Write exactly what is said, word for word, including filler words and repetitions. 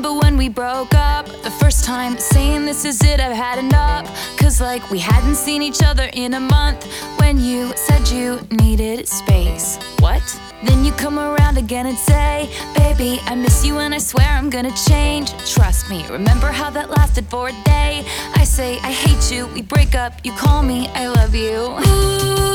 remember when we broke up, the first time, saying this is it, I've had enough. Cause like we hadn't seen each other in a month. When you said you needed space. What? Then you come around again and say, baby, I miss you and I swear I'm gonna change. Trust me, remember how that lasted for a day? I say I hate you, we break up, you call me I love you. Ooh.